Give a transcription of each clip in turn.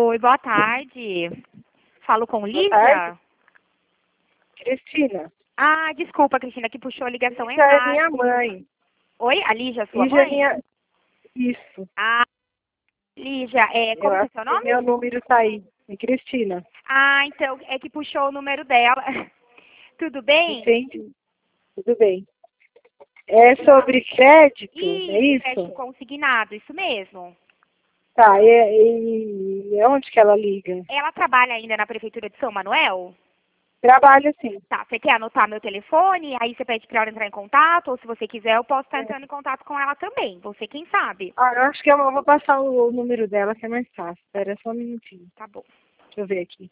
Oi, boa tarde. Falo com Boa Lígia? tarde. Cristina. Ah, desculpa, Cristina, que puxou a ligação Lígia é errada. minha mãe. Oi, a Lígia, sua Lígia é mãe? minha... Isso. Ah, Lígia, Eu como que é acho seu que nome? meu número tá aí. É Cristina. Ah, então, é que puxou o número dela. Tudo bem? Entendi. Tudo bem. É sobre crédito, é Isso, crédito isso? consignado, isso mesmo. Tá, e onde que ela liga? Ela trabalha ainda na Prefeitura de São Manuel? Trabalha sim. Tá, você quer anotar meu telefone? Aí você pede pra ela entrar em contato, ou se você quiser, eu posso estar É. entrando em contato com ela também. Você quem sabe. Ah, eu acho que eu vou passar o número dela, que é mais fácil. Espera só um minutinho. Tá bom. Deixa eu ver aqui.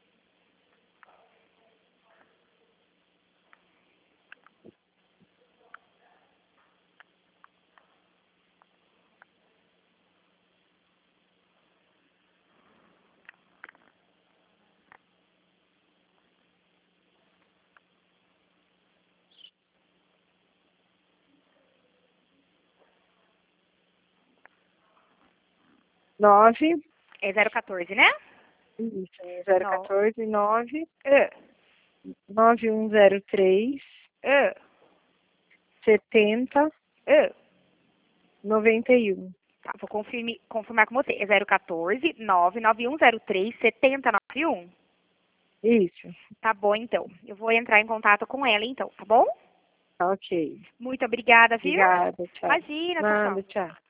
Nove. É 014, né? Isso, é Não. 014 9 9103 Ah, 70 ah. 91. Tá, vou confirmar com você. É 014 99103 7091. Isso. Tá bom, então. Eu vou entrar em contato com ela, então, tá bom? Ok. Muito obrigada, viu? Obrigada, tchau. Imagina, tchau, Nada, tchau. tchau.